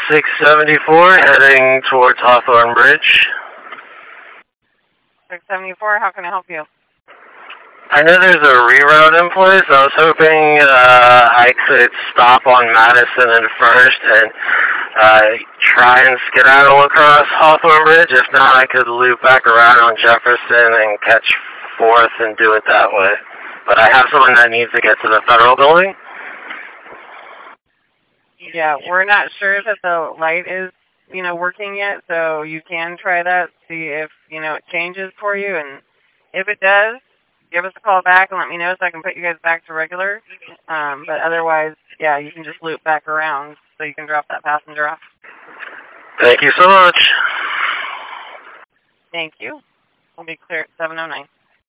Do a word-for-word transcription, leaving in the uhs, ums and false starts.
six seventy-four, heading towards Hawthorne Bridge. six seventy-four, how can I help you? I know there's a reroute in place. I was hoping uh, I could stop on Madison and First and uh, try and skedaddle across Hawthorne Bridge. If not, I could loop back around on Jefferson and catch Fourth and do it that way. But I have someone that needs to get to the Federal Building. Yeah, we're not sure that the light is, you know, working yet, so you can try that, see if, you know, it changes for you, and if it does, give us a call back and let me know so I can put you guys back to regular. Um, but otherwise, yeah, you can just loop back around so you can drop that passenger off. Thank you so much. Thank you. We'll be clear at seven oh nine.